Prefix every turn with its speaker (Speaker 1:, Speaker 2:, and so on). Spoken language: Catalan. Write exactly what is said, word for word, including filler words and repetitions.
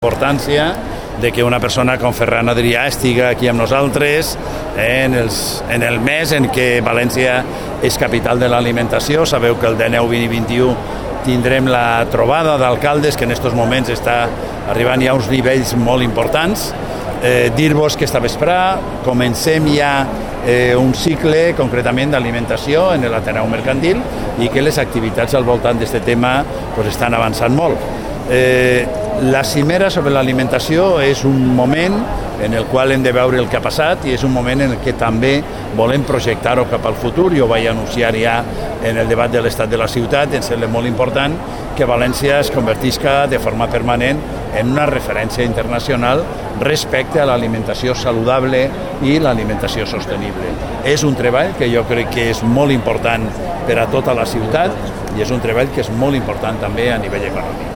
Speaker 1: Importància de que una persona com Ferran Adrià estiga aquí amb nosaltres en, els, en el mes en què València és capital de l'alimentació. Sabeu que el dinou, vint i vint-i-u tindrem la trobada d'alcaldes, que en aquests moments està arribant ja a uns nivells molt importants. Eh, Dir-vos que esta vesprà comencem ja eh, un cicle concretament d'alimentació en l'Ateneu Mercantil i que les activitats al voltant d'aquest tema pues, estan avançant molt. Eh, la cimera sobre l'alimentació és un moment en el qual hem de veure el que ha passat i és un moment en el que també volem projectar-ho cap al futur. Jo vaig anunciar ja en el debat de l'estat de la ciutat, em sembla molt important que València es convertisca de forma permanent en una referència internacional respecte a l'alimentació saludable i l'alimentació sostenible. És un treball que jo crec que és molt important per a tota la ciutat i és un treball que és molt important també a nivell econòmic.